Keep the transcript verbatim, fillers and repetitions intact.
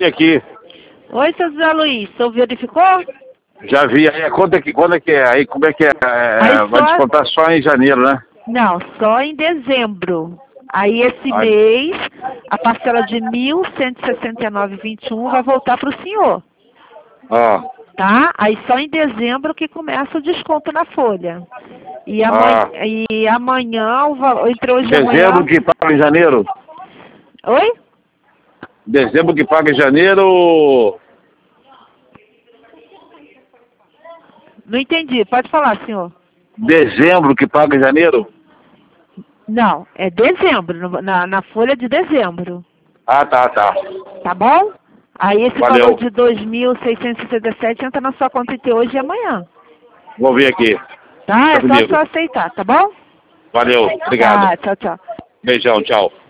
E aqui, Oi, seu José Luiz, o senhor verificou? já vi. Aí a conta que quando é que é? Aí como é que é? É, Aí vai só- descontar só em janeiro, né? Não, só em dezembro. Aí esse Ai. mês, a parcela de mil cento e sessenta e nove vírgula vinte e um vai voltar para o senhor, Ah, tá? Aí só em dezembro que começa o desconto na folha. E amanhã, ah. e amanhã o valor, entre hoje e amanhã... Dezembro que paga em janeiro? Oi? Dezembro que paga em janeiro? Não entendi, pode falar, senhor. Dezembro que paga em janeiro? Não, é dezembro, no- na, na folha de dezembro. Ah, tá, tá. Tá bom? Aí esse Valeu. valor de dois mil seiscentos e sessenta e sete entra na sua conta entre hoje e amanhã. Vou ver aqui. Tá? É Tá só comigo. só aceitar, tá bom? Valeu, obrigado. Tá, tchau, tchau. Beijão, tchau.